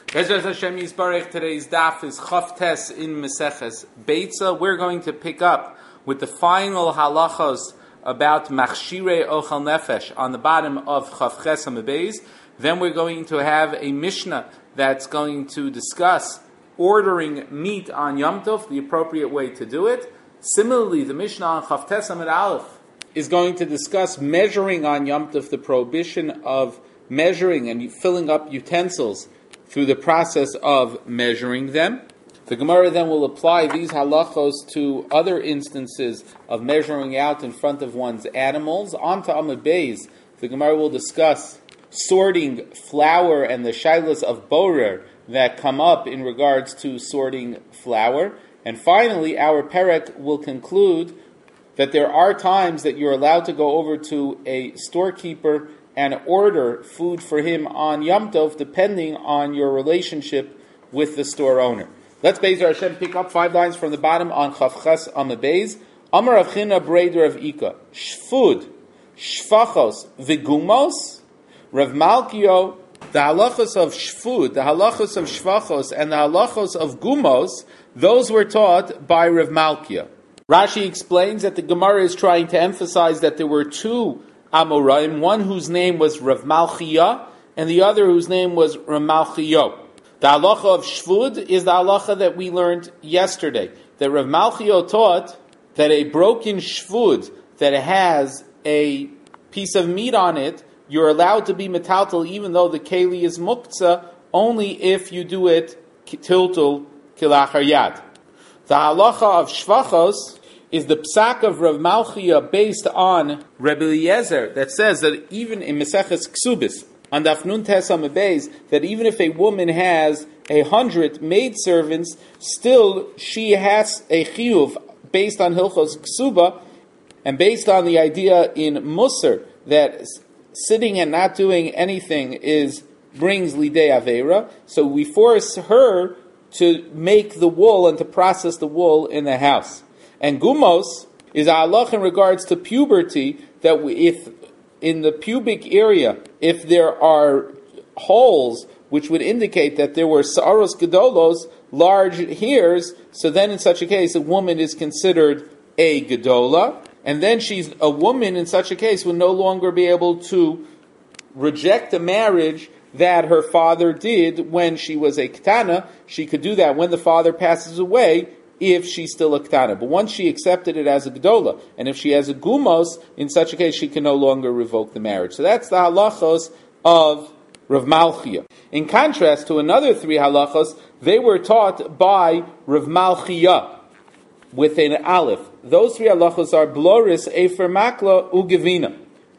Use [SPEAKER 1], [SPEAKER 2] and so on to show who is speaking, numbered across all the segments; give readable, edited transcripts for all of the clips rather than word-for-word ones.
[SPEAKER 1] Bezras Hashem Yisbarech, today's daf is Chavtes in Meseches Beitza. We're going to pick up with the final halachos about Machshirei Ochel Nefesh on the bottom of Chavches HaMebeis. Then we're going to have a Mishnah that's going to discuss ordering meat on Yom Tov, the appropriate way to do it. Similarly, the Mishnah on Chavtes Amud Aleph is going to discuss measuring on Yom Tov, the prohibition of measuring and filling up utensils through the process of measuring them. The Gemara then will apply these halachos to other instances of measuring out in front of one's animals. On to Amud Beis, the Gemara will discuss sorting flour and the shilas of borer that come up in regards to sorting flour. And finally, our perek will conclude that there are times that you're allowed to go over to a storekeeper and order food for him on Yom Tov, depending on your relationship with the store owner. Let's Be'ezer Hashem pick up 5 lines from the bottom on Chavches Amud Beis. Amar Rav China Breder of Ika, Shfud, Shfachos, Vigumos, Rav Malkio, the halachos of Shfud, the halachos of Shfachos, and the halachos of Gumos, those were taught by Rav Malkia. Rashi explains that the Gemara is trying to emphasize that there were 2 Amoraim, one whose name was Rav Malchia, and the other whose name was Rav Malchio. The halacha of Shvud is the halacha that we learned yesterday, that Rav Malchio taught that a broken Shvud that has a piece of meat on it, you're allowed to be metaltal even though the keli is muktzah, only if you do it tiltul kilachar yad. The halacha of Shvachos is the psak of Rav Malchia based on Rebbe Eliezer that says that even in Meseches Ksubis, on Daf Nun Tes Amud Beis, that even if a woman has 100 maidservants, still she has a chiyuv based on Hilchos Ksuba, and based on the idea in Musar that sitting and not doing anything brings lidei aveira, so we force her to make the wool and to process the wool in the house. And gumos is a halach in regards to puberty, that if in the pubic area, if there are holes which would indicate that there were sa'aros gedolos, large hairs, so then in such a case a woman is considered a gedola, and then she's a woman in such a case would no longer be able to reject a marriage that her father did when she was a ketana. She could do that when the father passes away, if she's still a ketana. But once she accepted it as a gedola, and if she has a gumos, in such a case she can no longer revoke the marriage. So that's the halachos of Rav Malchia. In contrast to another 3 halachos, they were taught by Rav Malchia with an aleph. Those 3 halachos are bloris, efer makla, ugevina.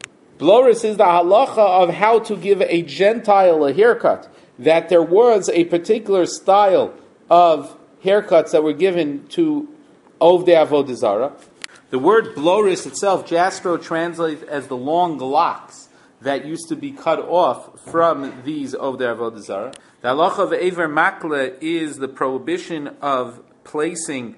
[SPEAKER 1] Bloris is the halacha of how to give a Gentile a haircut, that there was a particular style of haircuts that were given to Ovdei Avodah Zarah. The word bloris itself, Jastrow translates as the long locks that used to be cut off from these Ovdei Avodah Zarah. The halacha of Ever Makle is the prohibition of placing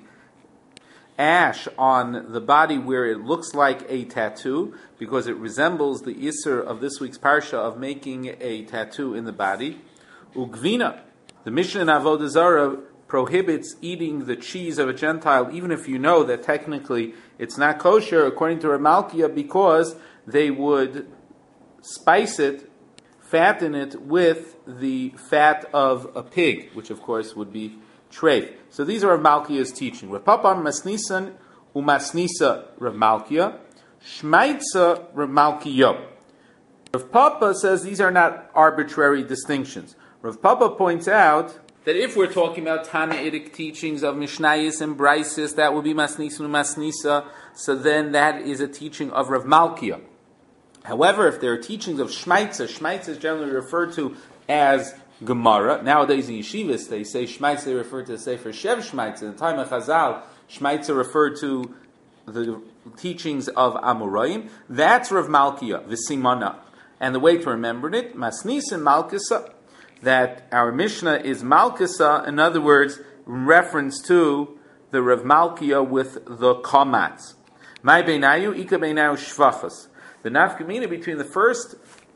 [SPEAKER 1] ash on the body where it looks like a tattoo, because it resembles the Isser of this week's Parsha of making a tattoo in the body. Ugvina, the Mishnah in Avodah Zarah prohibits eating the cheese of a Gentile, even if you know that technically it's not kosher, according to Rav Malkia, because they would spice it, fatten it with the fat of a pig, which of course would be treif. So these are Rav Malkia's teaching. Rav Papa Masnisan umasnisa Rav Malkia, Shmaitza Rav Malkiyo. Rav Papa says these are not arbitrary distinctions. Rav Papa points out that if we're talking about Tanaitic teachings of Mishnayos and Braisos, that would be Masnisan umasnisa, so then that is a teaching of Rav Malkia. However, if there are teachings of Shmaitza, Shmaitza is generally referred to as Gemara. Nowadays in yeshivas, they say Shmaitza, they refer to the Sefer Shev Shmaitza. In the time of Chazal, Shmaitza referred to the teachings of Amoraim. That's Rav Malkia, V'simana. And the way to remember it, Masnis and Malkisa, that our Mishnah is Malkisa, in other words, in reference to the Rav Malkia with the Kamatz. Mai beinayu, ika beinayu shvachas. The nafkamina between the first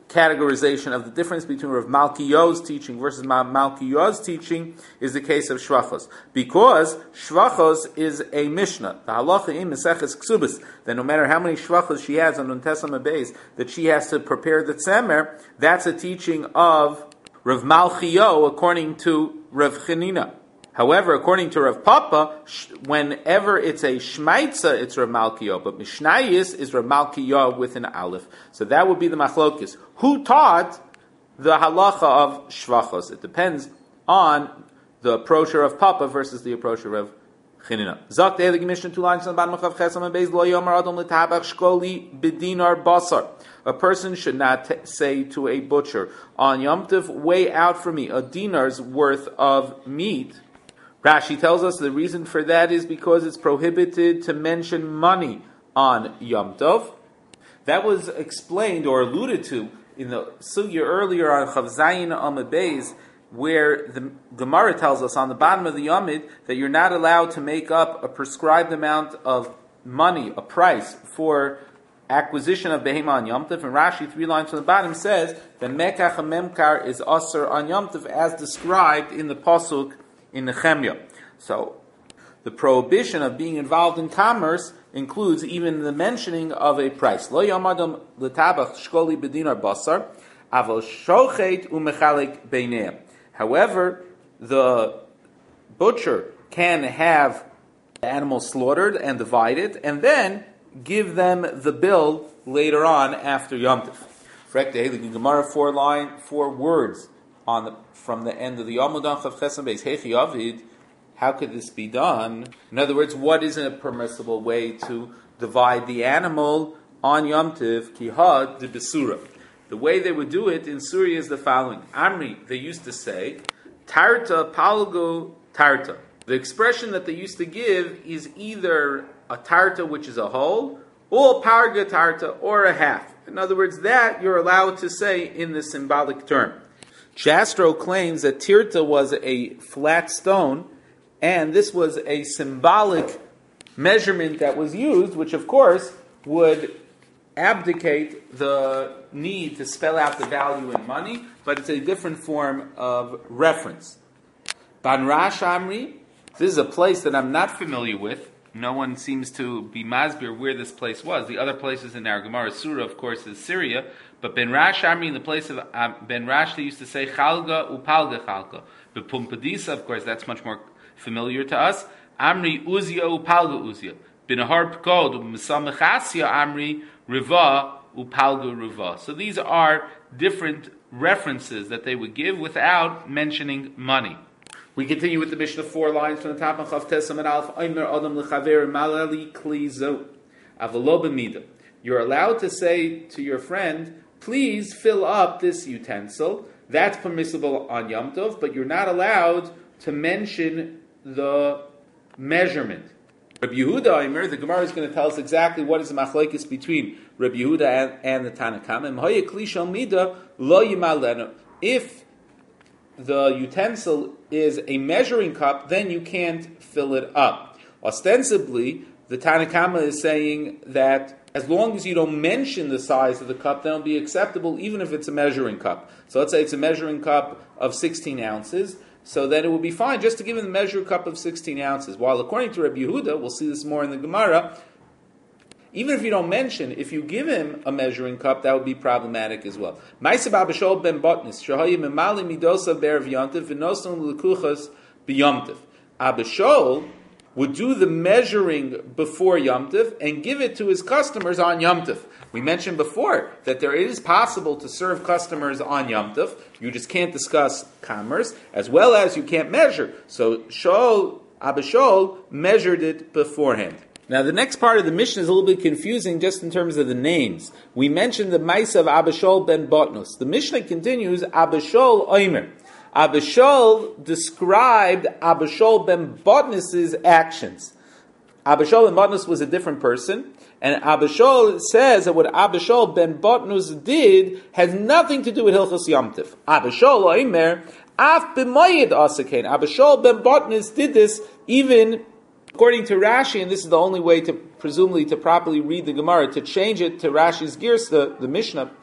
[SPEAKER 1] categorization of the difference between Rav Malkiyo's teaching versus Malkiyo's teaching is the case of Shvachos. Because Shvachos is a Mishnah. The halacha in Meseches Ksubis, that no matter how many Shvachos she has on Nuntesam Beis, that she has to prepare the Tzemer, that's a teaching of Rav Malkiyo according to Rav Chanina. However, according to Rav Papa, whenever it's a Shmaitza, it's Rav Malkiyo, but Mishnayis is Rav Malkiyo with an Aleph. So that would be the Machlokis. Who taught the halacha of Shvachos? It depends on the approach of Rav Papa versus the approach of Rav Chanina. Zok de'elig Mishnah 2 lines on the bottom of Chesam and Beis lo yomar adam l'tabach shkoli b'dinar basar. A person should not say to a butcher, on Yom Tov, weigh out for me a dinar's worth of meat. Rashi tells us the reason for that is because it's prohibited to mention money on Yom Tov. That was explained or alluded to in the sugya earlier on Chav Zayin Amud Beis, where the Gemara tells us on the bottom of the Yomid that you're not allowed to make up a prescribed amount of money, a price, for acquisition of behema on Yom Tov. And Rashi, 3 lines from the bottom, says that Mekach HaMemkar is Asr on Yom Tov as described in the Pasuk in Nehemiah. So, the prohibition of being involved in commerce includes even the mentioning of a price. Lo yamadam l'tabach shkoli b'dinar basar, aval shochet u'mechalek beineim. However, the butcher can have the animal slaughtered and divided, and then give them the bill later on after Yom Tov. Frek de'helig Gemara 4 words from the end of the Yom Tov of Chesam Beis. Hechi Avid. How could this be done? In other words, what isn't a permissible way to divide the animal on Yom Tov? Kihad de Besura. The way they would do it in Surya is the following. Amri, they used to say, Tarta palgo tarta. The expression that they used to give is either a tarta, which is a whole, or parga tarta, or a half. In other words, that you're allowed to say in the symbolic term. Jastrow claims that tirta was a flat stone, and this was a symbolic measurement that was used, which of course would abdicate the need to spell out the value in money, but it's a different form of reference. Ban Rash Amri, this is a place that I'm not familiar with. No one seems to be masbir where this place was. The other places in our Gemara Surah, of course, is Syria. But Ben Rash Amri, in the place of Ben Rash, they used to say Chalga upalga Chalga. But Pumpadisa, of course, that's much more familiar to us. Amri Uzia upalga Uzia. Ben Ahar Pkod Misamachasya Amri Riva upalga Riva. So these are different references that they would give without mentioning money. We continue with the Mishnah 4 lines from the top of Chav Tesam and Alf. Omer Adam lechaver malali klizo avalo b'mida. You're allowed to say to your friend, please fill up this utensil. That's permissible on Yom Tov, but you're not allowed to mention the measurement. Rabbi Yehuda, Omer, the Gemara is going to tell us exactly what is the machlokes between Rabbi Yehuda and the Tanna Kama. If the utensil is a measuring cup, then you can't fill it up. Ostensibly, the Tanna Kama is saying that as long as you don't mention the size of the cup, then it'll be acceptable even if it's a measuring cup. So let's say it's a measuring cup of 16 ounces, so then it will be fine just to give him the measuring cup of 16 ounces. While according to Rabbi Yehuda, we'll see this more in the Gemara, even if you don't mention, if you give him a measuring cup, that would be problematic as well. Ma'aseh Abishol ben Botnis, Shehaya memali midosa be'erev Yom Tov v'noson l'kuchas b'Yom Tov. Abishol would do the measuring before Yom Tov and give it to his customers on Yom Tov. We mentioned before that there is possible to serve customers on Yom Tov. You just can't discuss commerce, as well as you can't measure. So Abishol measured it beforehand. Now, the next part of the Mishnah is a little bit confusing just in terms of the names. We mentioned the Ma'aseh of Abishol ben Botnos. The Mishnah continues, Abishol Omer. Abishol described Abishol ben Botnos' actions. Abishol ben Botnos was a different person, and Abishol says that what Abishol ben Botnos did has nothing to do with Hilchos Yom Tov. Abishol Omer, Af b'moyed asakein. Abishol ben Botnos did this even according to Rashi, and this is the only way to, presumably, to properly read the Gemara, to change it to Rashi's Girsa, the Mishnah.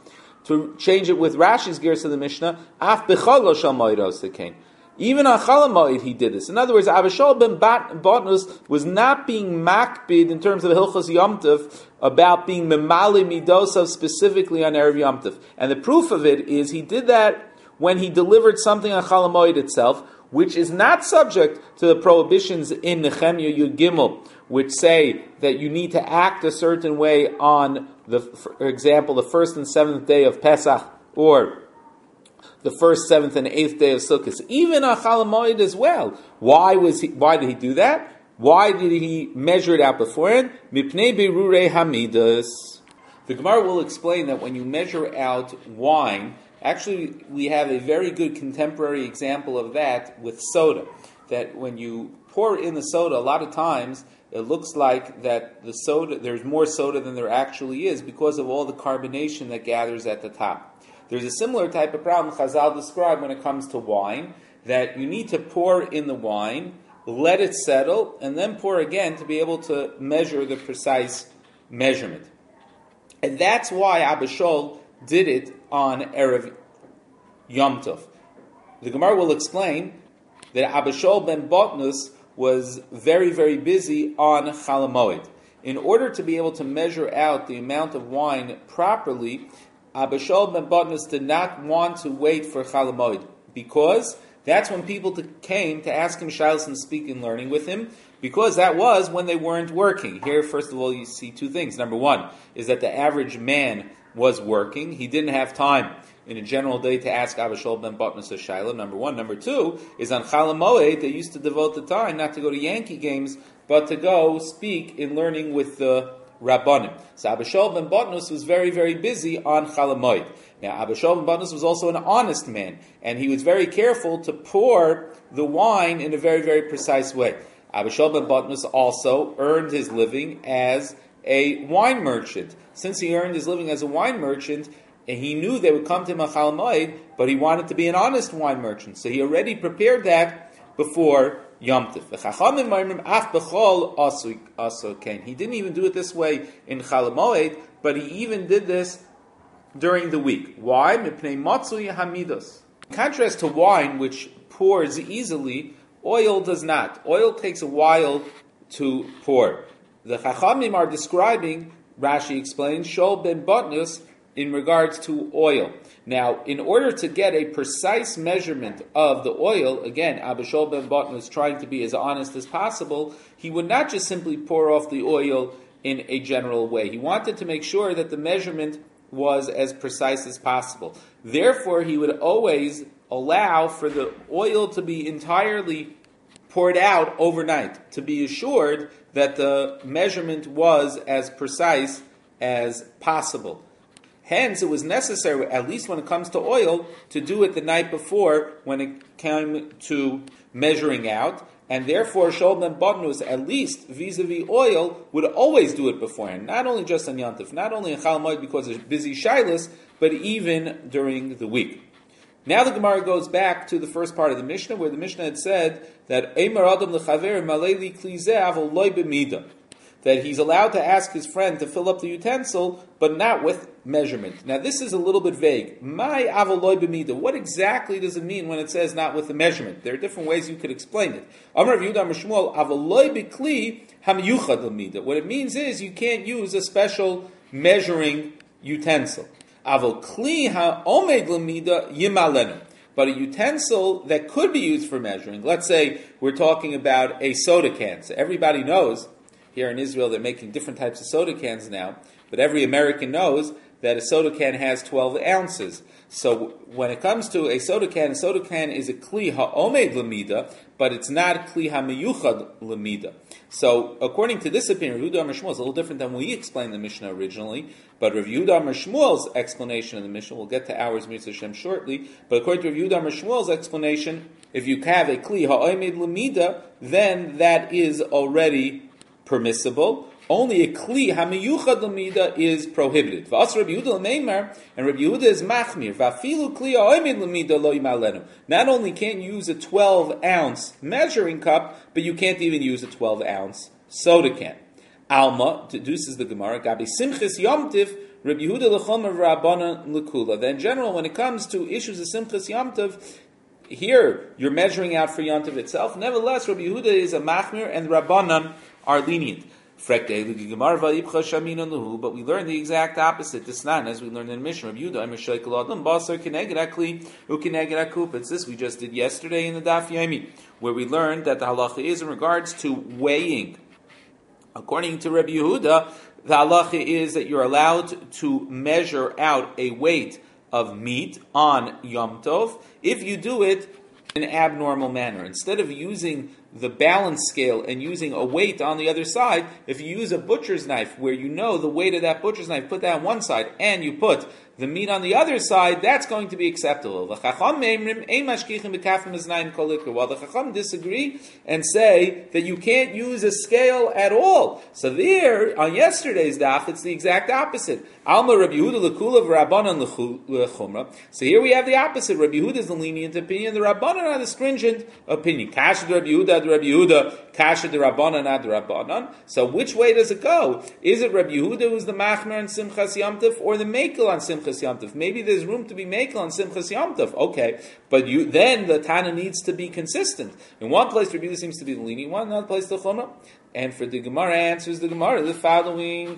[SPEAKER 1] to change it with Rashi's gears of the Mishnah, af b'chol lo shel moed osekain. Even on Chol Hamoed he did this. In other words, Abba Shaul ben Botnus was not being makbid in terms of Hilchos Yom Tov about being memali midosav specifically on Erev Yom Tov. And the proof of it is he did that when he delivered something on Chol Hamoed itself, which is not subject to the prohibitions in Nehemiah Yud Gimel, which say that you need to act a certain way on, for example, the first and seventh day of Pesach, or the first, seventh, and eighth day of Sukkot, even on Chol Hamoed as well. Why did he do that? Why did he measure it out beforehand? Mipnei berurei hamidas. The Gemara will explain that when you measure out wine, actually we have a very good contemporary example of that with soda. That when you pour in the soda, a lot of times it looks like that the soda, there's more soda than there actually is because of all the carbonation that gathers at the top. There's a similar type of problem Chazal described when it comes to wine, that you need to pour in the wine, let it settle, and then pour again to be able to measure the precise measurement. And that's why Abba Shaul did it on Erev Yom Tov. The Gemara will explain that Abba Shaul ben Botnus was very, very busy on Chol Hamoed. In order to be able to measure out the amount of wine properly, Abba Shaul ben Botnus did not want to wait for Chol Hamoed, because that's when people came to ask him shilas and speak and learning with him, because that was when they weren't working. Here, first of all, you see two things. Number one is that the average man was working. He didn't have time in a general day to ask Abba Shaul ben Botnus a shilah, number one. Number two is on Chol Hamoed, they used to devote the time not to go to Yankee games, but to go speak in learning with the Rabbanim. So Abba Shaul ben Botnus was very, very busy on Chol Hamoed. Now, Abba Shaul ben Botnus was also an honest man, and he was very careful to pour the wine in a very, very precise way. Abba Shaul ben Botnus also earned his living as a wine merchant. Since he earned his living as a wine merchant, and he knew they would come to him on Chol Hamoed, but he wanted to be an honest wine merchant. So he already prepared that before Yom Tov. He didn't even do it this way in Chol Hamoed, but he even did this during the week. Why? In contrast to wine, which pours easily, oil does not. Oil takes a while to pour. The Chachamim are describing, Rashi explains, Shaul ben Botnus in regards to oil. Now, in order to get a precise measurement of the oil, again, Abba Shaul ben Botnus was trying to be as honest as possible, he would not just simply pour off the oil in a general way. He wanted to make sure that the measurement was as precise as possible. Therefore, he would always allow for the oil to be entirely poured out overnight, to be assured that the measurement was as precise as possible. Hence, it was necessary, at least when it comes to oil, to do it the night before when it came to measuring out. And therefore, Shaul ben Botnus, at least vis-a-vis oil, would always do it beforehand. Not only just on Yom Tov, not only in Chol Hamoed because of busy shilas, but even during the week. Now the Gemara goes back to the first part of the Mishnah, where the Mishnah had said that Eimar Adam l'chaver maleli kli zeh avol loy b'mida, that he's allowed to ask his friend to fill up the utensil, but not with measurement. Now this is a little bit vague. My avoloi b'mida. What exactly does it mean when it says not with the measurement? There are different ways you could explain it. Amar Rav Yehuda Amar Shmuel avoloi b'kli hamyuchad l'mida. What it means is you can't use a special measuring utensil. Avol kli ha'omed l'mida yimalenu. But a utensil that could be used for measuring. Let's say we're talking about a soda can. So everybody knows, here in Israel, they're making different types of soda cans now, but every American knows that a soda can has 12 ounces. So when it comes to a soda can is a kli ha'omed lamida, but it's not kli ha'meyuchad lamida. So according to this opinion, Rav Yehuda Amar Shmuel is a little different than we explained the Mishnah originally, but Rav Yehuda Amar Shmuel's explanation of the Mishnah, we'll get to ours, Mitzvah Hashem, shortly, but according to Rav Yehuda Amar Shmuel's explanation, if you have a kli ha'omed lamida, then that is already permissible. Only a kli hamiyuchad lamida is prohibited. V'as Rabbi Yehuda l'meimar, and Rabbi Yehuda is machmir. V'afilu kli ha'omed lamida lo yimalenu. Not only can't you use a 12-ounce measuring cup, but you can't even use a 12-ounce soda can. Alma deduces the Gemara. Gabi simchis yomtiv Rabbi Yehuda l'chomer v'Rabbanan l'kula. That in general, when it comes to issues of Simchas Yom Tov, here you're measuring out for Yom Tov itself. Nevertheless, Rabbi Yehuda is a machmir and the Rabbanan are lenient. But we learn the exact opposite. This not as we learned in the Mishnah. It's this we just did yesterday in the Daf Yomi, where we learned that the halacha is in regards to weighing. According to Rabbi Yehuda, the halacha is that you're allowed to measure out a weight of meat on Yom Tov if you do it in an abnormal manner. Instead of using the balance scale and using a weight on the other side, if you use a butcher's knife where you know the weight of that butcher's knife, put that on one side, and you put the meat on the other side, that's going to be acceptable. While the Chacham disagree and say that you can't use a scale at all. So there, on yesterday's daf, it's the exact opposite. Alma Rabbi Yehuda l'kula v'Rabbanan l'chumra. So here we have the opposite. Rabbi Yehuda is the lenient opinion, the Rabbanan are the stringent opinion. Kasha Rabbi Yehuda, Kasha the Rabbanan ad Rabbanan. So which way does it go? Is it Rabbi Yehuda who's the machmer on Simchas Yom Tov, or the mekel on Simchas Yom Tov? Maybe there's room to be mekel on Simchas Yom Tov. Okay, but then the Tana needs to be consistent. In one place, Rabbi Yehuda seems to be the lenient one, another place the Chumrah. And for the Gemara answers the Gemara the following: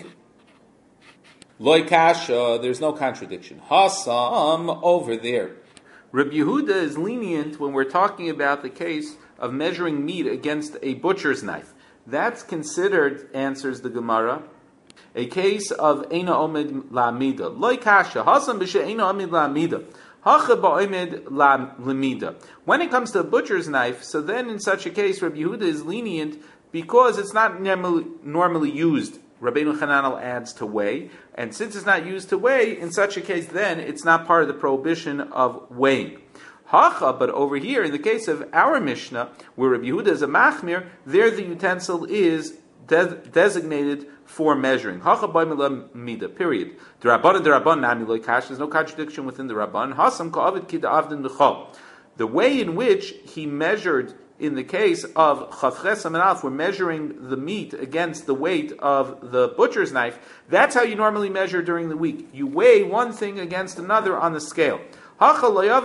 [SPEAKER 1] Loi kasha, there's no contradiction. Hasam, over there. Rabbi Yehuda is lenient when we're talking about the case of measuring meat against a butcher's knife. That's considered, answers the Gemara, a case of Eina Omid La'amida. Loi kasha, Hasam b'she Eina Omid La'amida. Hacha ba'omid La'amida. When it comes to a butcher's knife, so then in such a case, Rabbi Yehuda is lenient because it's not normally used. Rabbeinu Hananel adds to weigh, and since it's not used to weigh, in such a case, then it's not part of the prohibition of weighing. Hacha, but over here, in the case of our Mishnah, where Rabbi Yehuda is a machmir, there the utensil is designated for measuring. Hacha b'mila mida. Period. D'Rabbanan nami lo kash. There's no contradiction within the Rabban. Hasam ka'avid ki da'avdin b'chol. The way in which he measured. In the case of Chavches Amanaf, we're measuring the meat against the weight of the butcher's knife. That's how you normally measure during the week. You weigh one thing against another on the scale. But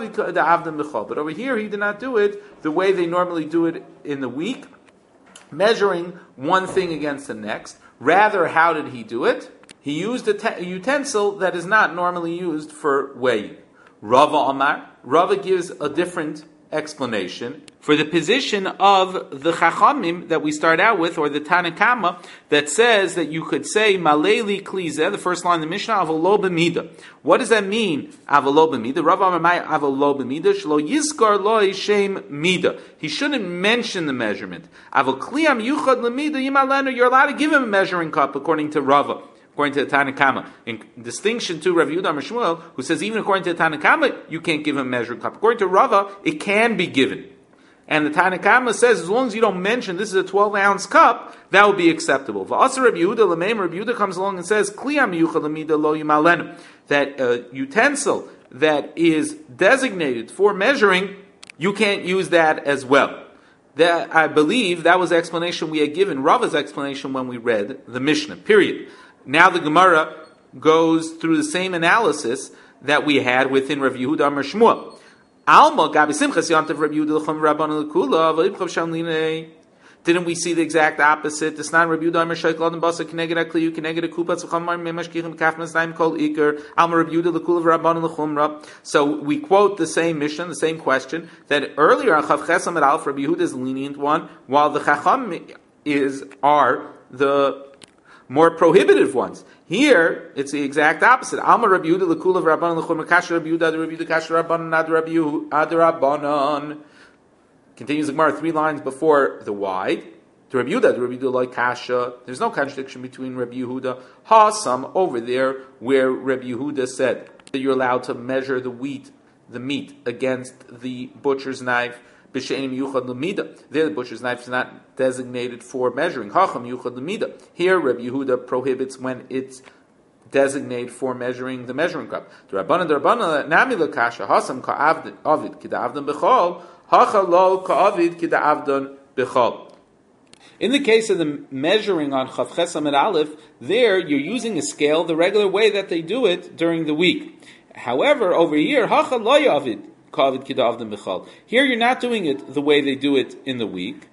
[SPEAKER 1] over here, he did not do it the way they normally do it in the week, measuring one thing against the next. Rather, how did he do it? He used a utensil that is not normally used for weighing. Rava Amar. Rava gives a different explanation for the position of the Chachamim that we start out with, or the Tanakama, that says that you could say Maleli Klize, the first line of the Mishnah, Avolo b'mida. What does that mean? Avolo b'mida. Rav Amar Avolo b'mida. Shlo Yizkar lo Shem mida. He shouldn't mention the measurement. Avol Kliyam Yuchad l'mida Yimalenu. You're allowed to give him a measuring cup, according to Rava. According to the Tanakama, in distinction to Rav Yehuda Amar Shmuel, who says even according to the Tanakama, you can't give him a measuring cup. According to Rava, it can be given. And the Tanakama says, as long as you don't mention this is a 12-ounce cup, that will be acceptable. V'asa Rav Yehuda l'meim, Rav Yehuda comes along and says, Kliyam yuchad l'mida lo yimalenu. That utensil that is designated for measuring, you can't use that as well. That, I believe that was the explanation we had given, Rava's explanation when we read the Mishnah, period. Now the Gemara goes through the same analysis that we had within Rav Yehuda Amar Shmuel. Alma gabi simchas yom tov Rav Yehuda l'chum Rabbanan l'kula v'ibchav shamlinei. Didn't we see the exact opposite? The Snan Rav Yehuda Amar Sheikel Adam Basa Keneged Akliyu Keneged Akupatz V'Chamar Memashkichim Kaf Masnaim Kol Iker Alma Rav Yehuda l'kula v'Rabbanan l'chumra. So we quote the same mission, the same question, that earlier on Chav Ches Amid Alf Rav Yehuda is the lenient one, while the Chacham are the more prohibitive ones. Here, it's the exact opposite. Alma Rabbi Yehuda l'kula v'Rabbanan l'chumra kasher Rabbi Yehuda ad Rabbi Yehuda kasher Rabbanan ad Rabbi Yehuda ad Rabbanan. Continues the Gemara 3 lines before the wide. To Rabbi Yehuda ad Rabbi Yehuda like kasha. There's no contradiction between Rabbi Yehuda Hasam over there where Rabbi Yehuda said that you're allowed to measure the meat against the butcher's knife. B'she'enim yuchad l'mida. There, the butcher's knife is not designated for measuring. Hacham yuchad l'mida. Here, Rabbi Yehuda prohibits when it's designated for measuring the measuring cup. D'Rabbanan nami l'kasha hasam ka'avid kida'avdan b'chol hacha lo ka'avid kida'avdan b'chol. In the case of the measuring on Chav Ches Amud Aleph, there you're using a scale the regular way that they do it during the week. However, over here, Hacha lo yavid kavid kidavdim b'chal. Here you're not doing it the way they do it in the week.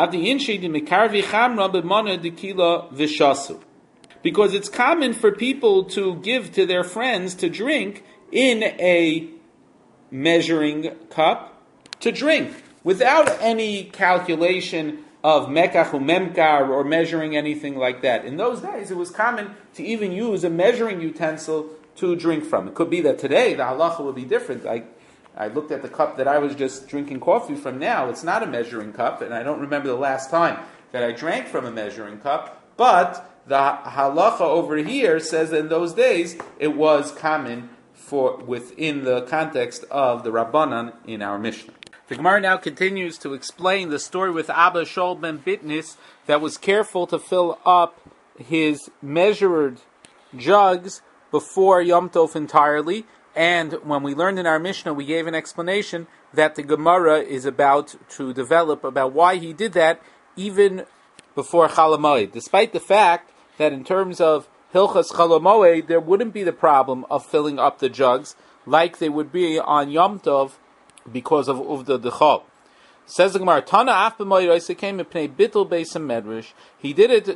[SPEAKER 1] Because it's common for people to give to their friends to drink in a measuring cup to drink without any calculation of mekach or memkar or measuring anything like that. In those days, it was common to even use a measuring utensil to drink from. It could be that today the halacha would be different. I looked at the cup that I was just drinking coffee from now. It's not a measuring cup, and I don't remember the last time that I drank from a measuring cup, but the halacha over here says that in those days it was common for within the context of the Rabbanan in our Mishnah. The Gemara now continues to explain the story with Abba Shaul ben Bitnis that was careful to fill up his measured jugs before Yom Tov entirely. And when we learned in our Mishnah, we gave an explanation that the Gemara is about to develop about why he did that even before Chol Hamoed. Despite the fact that in terms of Hilchas Chol Hamoed, there wouldn't be the problem of filling up the jugs like they would be on Yom Tov because of Uvda Dechol. Says the Gemara, Tana af b'moed oiseh came mipnei bittul beis medrash. He did it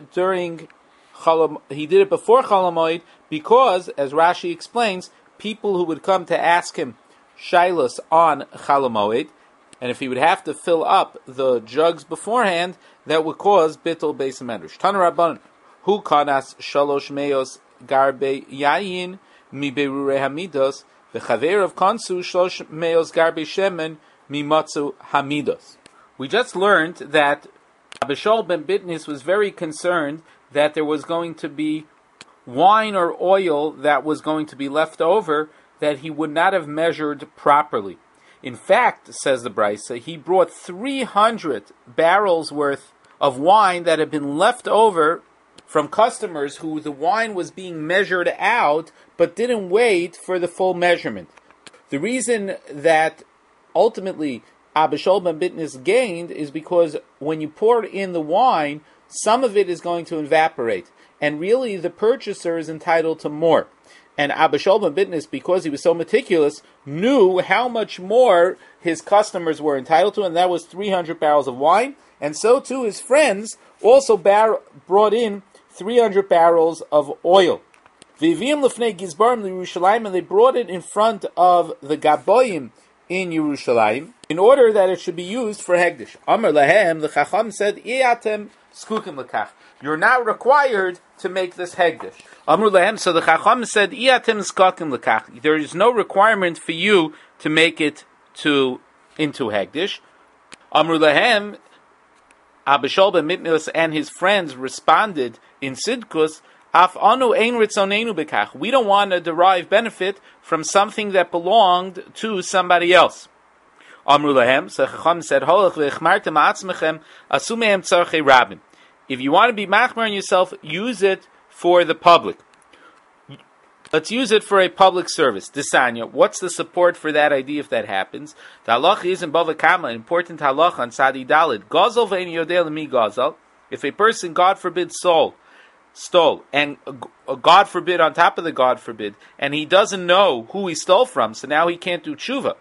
[SPEAKER 1] before Chol Hamoed because, as Rashi explains, people who would come to ask him shailos on Chol Hamoed, and if he would have to fill up the jugs beforehand, that would cause bittul beis medrash. Tana Rabbanan, hu kanas shalosh meos garbe yayin mi berurei hamidos v'chaver of kansu shalosh meos garbe shemen mi matzu hamidos. We just learned that Abba Shaul ben Bitnis was very concerned that there was going to be wine or oil that was going to be left over that he would not have measured properly. In fact, says the Brisa, he brought 300 barrels worth of wine that had been left over from customers who the wine was being measured out but didn't wait for the full measurement. The reason that ultimately Abba Shaul ben Bitnis gained is because when you pour in the wine, some of it is going to evaporate. And really, the purchaser is entitled to more. And Abba Shaul ben Bitnis, because he was so meticulous, knew how much more his customers were entitled to, and that was 300 barrels of wine. And so too, his friends also brought in 300 barrels of oil. V'ivim lefnei gizbarim l'Yerushalayim, and they brought it in front of the Gaboyim in Yerushalayim, in order that it should be used for Hegdish. Amar lahem, the Chacham said, Iatem skukim lekach. You're not required to make this Hegdish. Amar lahem, so the Chacham said, Iatem skukim lekach. There is no requirement for you to make it into Hegdish. Amar lahem, Abba Shaul ben Bitnis and his friends responded in Sidkus, Af anu ein ritzonenu bekach. We don't want to derive benefit from something that belonged to somebody else. Amru lahem, so Chacham said, Holach v'echmartem atzmechem asu mehem tzarchei rabim. If you want to be machmer on yourself, use it for the public. Let's use it for a public service. Desanya, what's the support for that idea if that happens? The halacha is in Bava Kama, an important halacha on Sadi Dalid. Gazel ve'en yodei l'mi gazel. If a person, God forbid, stole, and God forbid on top of the God forbid, and he doesn't know who he stole from, so now he can't do tshuva.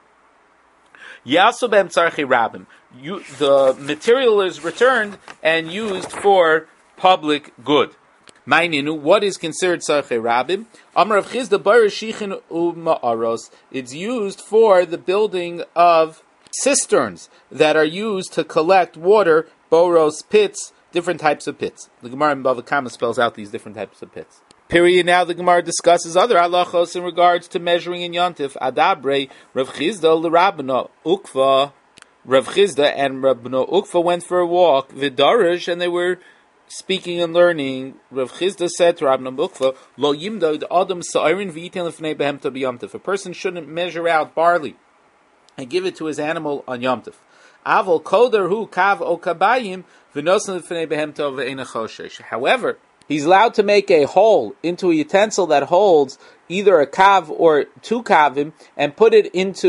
[SPEAKER 1] Yasu b'hem tzarchei rabim. The material is returned and used for public good. Ma'ininu, what is considered tzarchei rabim? Amar Rav Chizda bar shichin u'ma'aros. It's used for the building of cisterns that are used to collect water, boros, pits, different types of pits. The Gemara in Bava Kama spells out these different types of pits. Period. Now the Gemara discusses other halachos in regards to measuring in Yontif. Adabre, Rav Chizda l'Rabna Ukva. Rav Chizda and Rabna Ukva went for a walk, Vidarish, and they were speaking and learning. Rav Chizda said to Rabna Ukva, Lo yimdod adam sa'irin v'yitin l'fnei behem to b'yomtiv. A person shouldn't measure out barley and give it to his animal on Yomtiv. Avol koder hu kav o kabayim v'nosan l'fnei behem to v'eina choshesh. However, he's allowed to make a hole into a utensil that holds either a kav or two kavim and put it into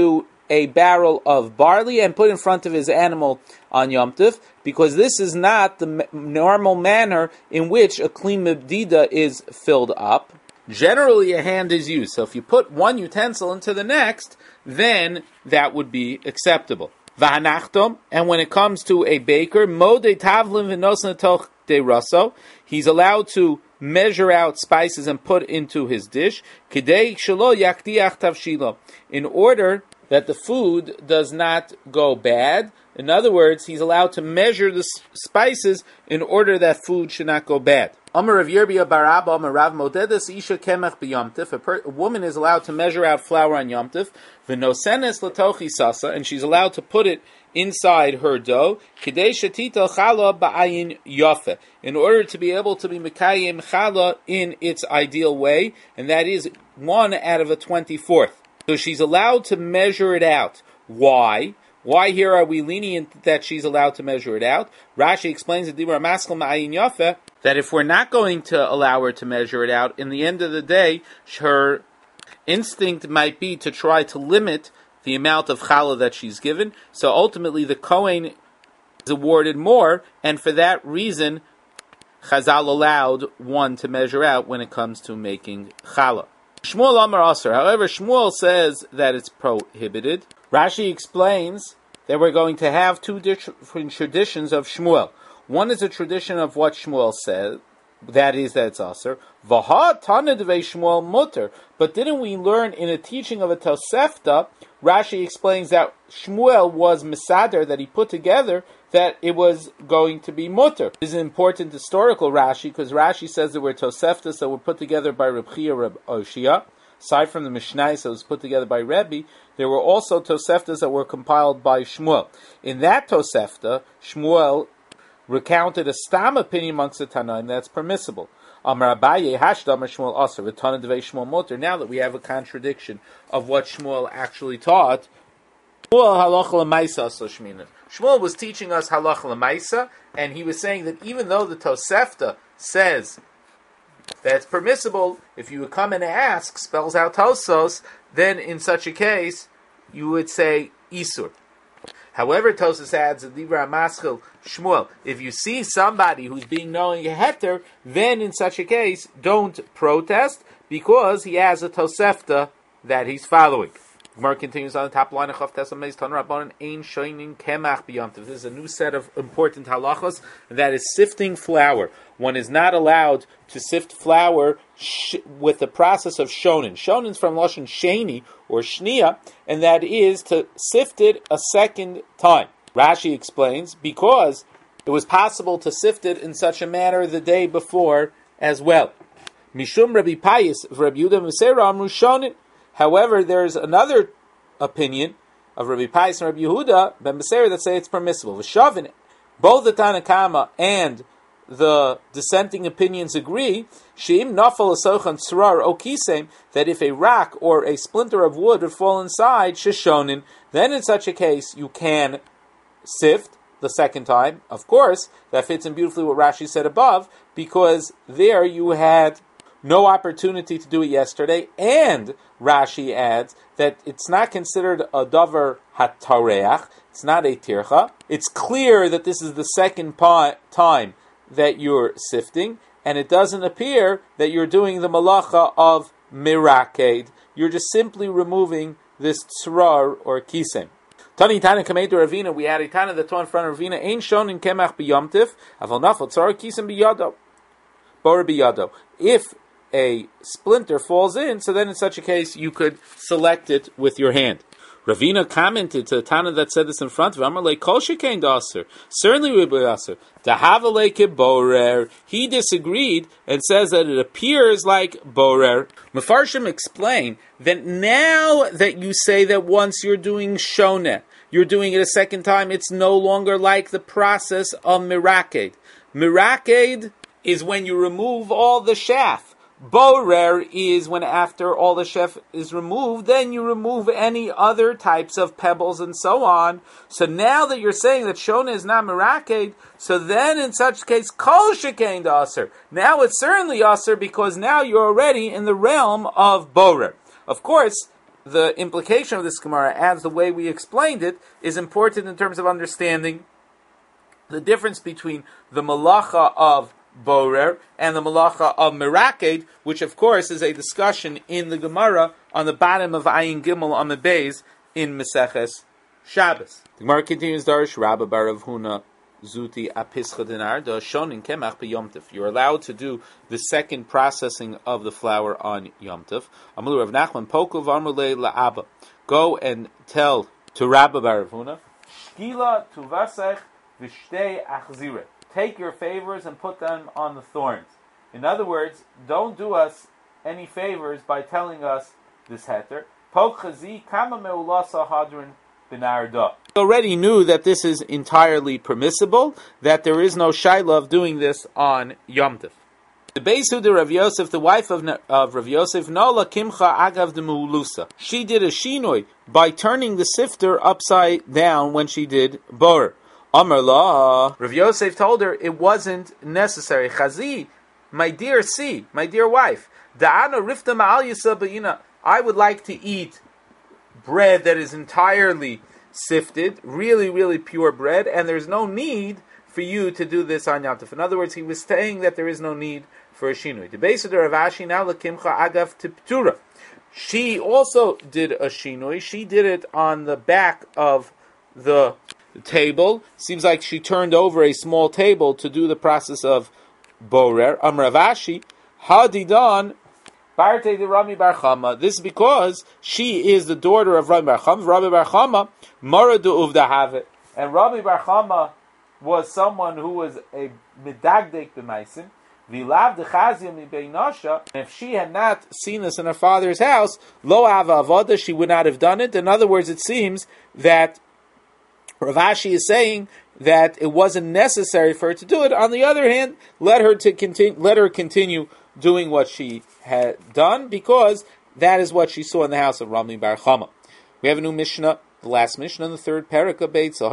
[SPEAKER 1] a barrel of barley and put in front of his animal on Yom Tov, because this is not the normal manner in which a kli medida is filled up. Generally, a hand is used. So if you put one utensil into the next, then that would be acceptable. V'hanachtom, and when it comes to a baker, modei tavlin v'nosna toch de raso, he's allowed to measure out spices and put into his dish, kidei shelo yakdiach tavshilo, in order that the food does not go bad. In other words, he's allowed to measure the spices in order that food should not go bad. Amar Rav Yerbia bar Abba, Amar Rav modedes isha kemach b'Yom Tov. A woman is allowed to measure out flour on Yom Tov, v'nosenes l'tochi sasa, and she's allowed to put it inside her dough, kidei shetita chala ba'ayin yafe, in order to be able to be mekayim chala in its ideal way, and that is 1 out of a 24th. So she's allowed to measure it out. Why? Why here are we lenient that she's allowed to measure it out? Rashi explains that Dibra Maskal Ma'ayin Yafe, that if we're not going to allow her to measure it out, in the end of the day, her instinct might be to try to limit the amount of challah that she's given. So ultimately the Kohen is awarded more, and for that reason, Chazal allowed one to measure out when it comes to making challah. Shmuel Amar Aser. However, Shmuel says that it's prohibited. Rashi explains that we're going to have two different traditions of Shmuel. One is a tradition of what Shmuel said, that is, that it's Aser. Vaha Tana Devei Shmuel Mutter. But didn't we learn in a teaching of a Tosefta, Rashi explains that Shmuel was Mesader, that he put together, that it was going to be Mutter. This is an important historical Rashi, because Rashi says there were Toseftas that were put together by Reb Chia, Reb Oshia. Aside from the Mishnah that was put together by Rebbe, there were also Toseftas that were compiled by Shmuel. In that Tosefta, Shmuel recounted a stam opinion amongst the Tanaim that's permissible. Amar Abaye Hashdam Shmuel Aser v'Tana Devei Shmuel Mutter. Now that we have a contradiction of what Shmuel actually taught, Shmuel halacha l'maisa asel shmina. Shmuel was teaching us halacha l'maisa, and he was saying that even though the Tosefta says that it's permissible, if you would come and ask, spells out Tosos, then in such a case, you would say Isur. However, Tosos adds, Dibra Maskil Shmuel, if you see somebody who's being knowing a heter, then in such a case, don't protest, because he has a Tosefta that he's following. Gemara continues on the top line of Chav Tesamez Tanur Rabbanan Ein Shoinin Kemach B'Yom Tov. This is a new set of important halachos, and that is sifting flour. One is not allowed to sift flour with the process of shonin. Shonin is from Lashon Sheni or Shnia, and that is to sift it a second time. Rashi explains because it was possible to sift it in such a manner the day before as well. Mishum Rabbi Payis Rabbi Yehuda Mesera Amru Shonin. However, there's another opinion of Rabbi Pais and Rabbi Yehuda ben Beseir that say it's permissible. V'shavin, both the Tanakama and the dissenting opinions agree, she'im nafal asochan tzrar o kisem, that if a rock or a splinter of wood would fall inside sheshonin, then in such a case you can sift the second time. Of course, that fits in beautifully what Rashi said above, because there you had no opportunity to do it yesterday, and Rashi adds that it's not considered a davar hatareach, it's not a tircha. It's clear that this is the second time that you're sifting, and it doesn't appear that you're doing the malacha of miraked. You're just simply removing this tzrar or kisem. Tani Tana Kamei to Ravina, we had a Tana that taught in front of Ravina, Ein Shonin Kemach B'Yom Tov, Aval Nafal Tzar Kisem B'Yado, Bor B'Yado. If a splinter falls in, so then in such a case you could select it with your hand. Ravina commented to the Tana that said this in front of him, Amarle Kol Shekain Daser, certainly we be Daser. Dahavale Borer. He disagreed and says that it appears like Borer. Mefarshim explain that now that you say that once you're doing Shoneh, you're doing it a second time, it's no longer like the process of Miraked. Miraked is when you remove all the chaff. Borer is when after all the chef is removed, then you remove any other types of pebbles and so on. So now that you're saying that Shona is not Miraked, so then in such case, Kol Shekain Aser. Now it's certainly Aser because now you're already in the realm of Borer. Of course, the implication of this Gemara, as the way we explained it, is important in terms of understanding the difference between the malacha of borer and the malacha of meraked, which of course is a discussion in the Gemara on the bottom of Ayin Gimel Amud Beis in Meseches Shabbos. The Gemara continues, Darish Rabba bar Rav Huna Zuti apischa dinar da shonin kemach b'yomtiv. You're allowed to do the second processing of the flour on Yom Tov. Amru Rav Nachman Pokov Amrulei la'Abba. Go and tell to Rabba bar Rav Huna, Shkila tuvasech v'shtei achzire. Take your favors and put them on the thorns. In other words, don't do us any favors by telling us this heter. Pok chazi kama meulasa hadrin. Already knew that this is entirely permissible, that there is no shaila of doing this on Yom Tov. The Beisuda Rav Yosef, the wife of Rav Yosef, Nola Kimcha Agav de Muhulusa. She did a shinoi by turning the sifter upside down when she did bor. Amar la. Rav Yosef told her it wasn't necessary. Chazi, my dear wife, Da'ana rifta ma'al yisa b'ina. I would like to eat bread that is entirely sifted, really, really pure bread, and there's no need for you to do this on Yom Tov. In other words, he was saying that there is no need for a shinui. The base of the Rav Ashi now lekimcha agav tiptura. She also did a shinui. She did it on the back of the table. Seems like she turned over a small table to do the process of borer. Rav Ashi hadidan. Barte de Rami Bar Chama. This is because she is the daughter of Rami Bar Chama. Rami Bar Chama, Mara du Uvdahave. And Rami Bar Chama was someone who was a medagdek b'maisim. V'lav dechazia mi beinasha. And if she had not seen this in her father's house, lo ava avoda, she would not have done it. In other words, it seems that Rav Ashi is saying that it wasn't necessary for her to do it. On the other hand, let her continue doing what she had done, because that is what she saw in the house of Rami Bar Chama. We have a new Mishnah, the last Mishnah in the third parak of Beitza.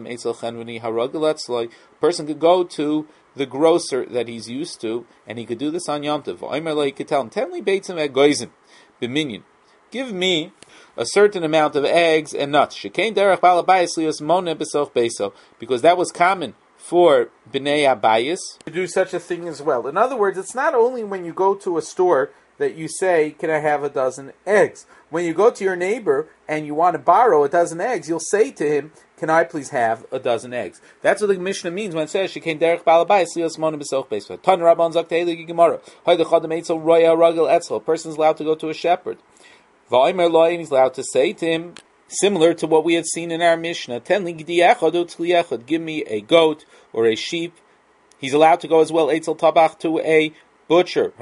[SPEAKER 1] A person could go to the grocer that he's used to, and he could do this on Yom Tov. He could tell him, "Tenli beitzim egoizim b'minyan." Give me a certain amount of eggs and nuts. Shekain derech balabayis lios moneh b'soch beiso, because that was common for Bnei Abayis to do such a thing as well. In other words, it's not only when you go to a store that you say, "Can I have a dozen eggs?" When you go to your neighbor and you want to borrow a dozen eggs, you'll say to him, "Can I please have a dozen eggs?" That's what the Mishnah means when it says, "Shekain derech balabayis lios moneh b'soch beiso." Tan Rabban zok teili gemara. Hayde chadam eitzel roya ragel etzel. A person's allowed to go to a shepherd. Va'omer lo, and he's allowed to say to him, similar to what we had seen in our Mishnah, give me a goat or a sheep. He's allowed to go as well, eitzel tabach, to a butcher.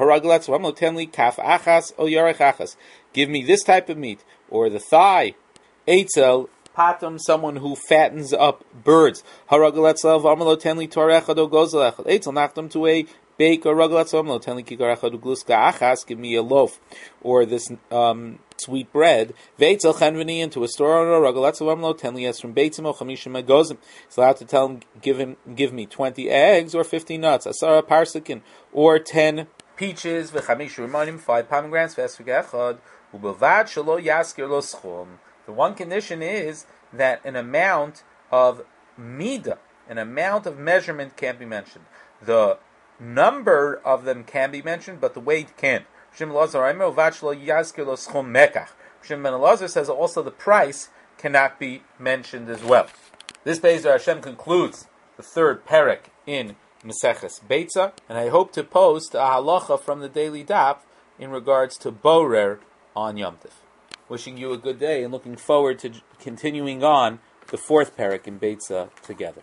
[SPEAKER 1] Give me this type of meat, or the thigh. Eitzel patum, someone who fattens up birds. Eitzel nachtam, to a bake or give me a loaf, or this sweet bread. Into a store from He's allowed to tell him, give me 20 eggs or 50 nuts, asara parsikin, or 10 peaches, 5 pomegranates. The one condition is that an amount of midah, an amount of measurement can't be mentioned. The number of them can be mentioned, but the weight can't. Shimon ben Elazar says also the price cannot be mentioned as well. This Be'ezer Hashem concludes the third parak in Meseches Beitza, and I hope to post a halacha from the daily daf in regards to borer on Yom Tov. Wishing you a good day and looking forward to continuing on the fourth parak in Beitza together.